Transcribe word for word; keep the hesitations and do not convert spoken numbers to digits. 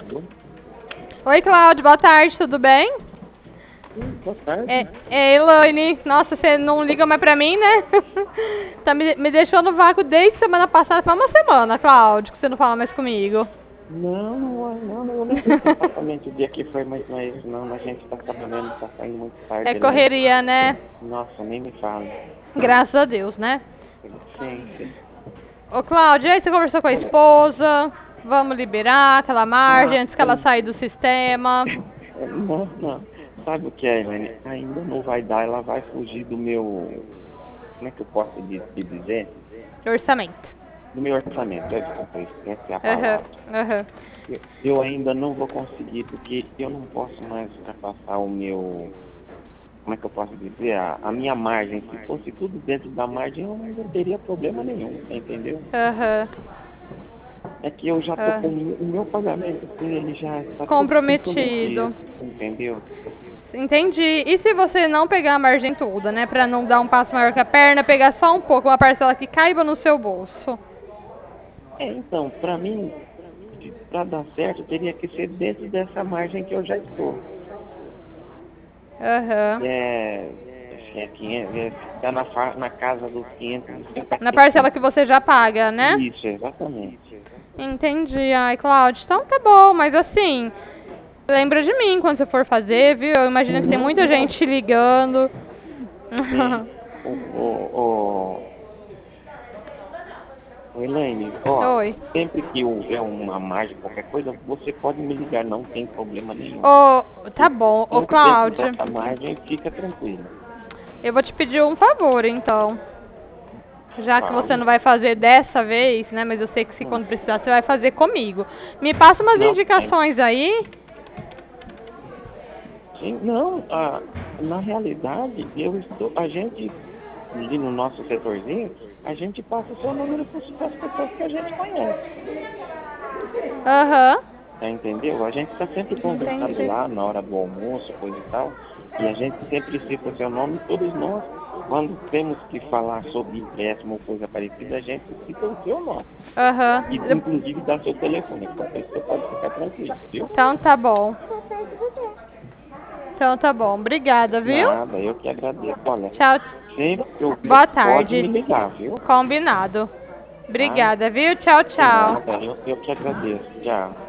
Oi, Cláudio, boa tarde, tudo bem? Hum, boa tarde. É, é Elaine. Nossa, você não liga mais pra mim, né? Tá me, me deixou no vácuo desde semana passada, faz uma semana, Cláudio, que você não fala mais comigo. Não, não, é, não, eu nem sei exatamente o dia que foi, mas não é isso não. A gente tá trabalhando, tá saindo muito É tarde, Elaine. correria, né? Nossa, nem me fala. Graças a Deus, né? Sim, sim. Ô, Cláudio, aí você conversou com a Olha, esposa? Vamos liberar aquela margem ah, antes que ela é, saia do sistema? é, não, não. Sabe o que é, Elaine? Ainda não vai dar, ela vai fugir do meu, como é que eu posso di- te dizer? Orçamento. Do meu orçamento, é, desculpa, isso, essa é a Aham, palavra. aham. Eu, eu ainda não vou conseguir, porque eu não posso mais ultrapassar o meu, como é que eu posso dizer, a, a minha margem. Se fosse tudo dentro da margem, eu não teria problema nenhum, entendeu? Aham. É que eu já tô com Ah. o meu pagamento, assim, ele já está todo comprometido, Comprometido. entendeu? Entendi. E se você não pegar a margem toda, né? Pra não dar um passo maior que a perna, pegar só um pouco, uma parcela que caiba no seu bolso? É, então, para mim, para dar certo, teria que ser dentro dessa margem que eu já estou. Aham. Que é, acho que é quinhentos, é, ficar na, fa- na casa dos quinhentos e Na cinquenta e parcela que cinco. você já paga, né? Isso, exatamente. Entendi. Ai, Cláudio, então tá bom, mas assim, lembra de mim quando você for fazer, viu? Eu imagino que tem Uhum, muita não, gente ligando. sim. O, o, o, Elaine, ó, Oi. sempre que houver uma margem, qualquer coisa, você pode me ligar, não tem problema nenhum. Ô, tá bom. Ô, Tanto dentro Cláudio, dessa margem, fica tranquilo. eu vou te pedir um favor, então. Já que você Fale. não vai fazer dessa vez, né? Mas eu sei que se Hum. quando precisar você vai fazer comigo. Me passa umas Não, é, indicações aí. sim, não, a, na realidade, eu estou, a gente, ali no nosso setorzinho, a gente passa o seu número para as pessoas que a gente conhece. Aham. Tá, entendeu? A gente está sempre conversando Entendi. lá na hora do almoço, coisa e tal, e a gente sempre cita seu nome, todos nós, quando temos que falar sobre empréstimo ou coisa parecida, a gente cita o seu nome. Aham. E inclusive dá seu telefone, então você pode ficar tranquilo, viu? Então tá bom. Então tá bom. Obrigada, viu? Nada, eu que agradeço. Olha, Tchau. sempre que eu ver, Boa pode tarde. me ligar, viu? Combinado. Tá? Obrigada, viu? Tchau, De tchau. nada, eu, eu que agradeço. Tchau.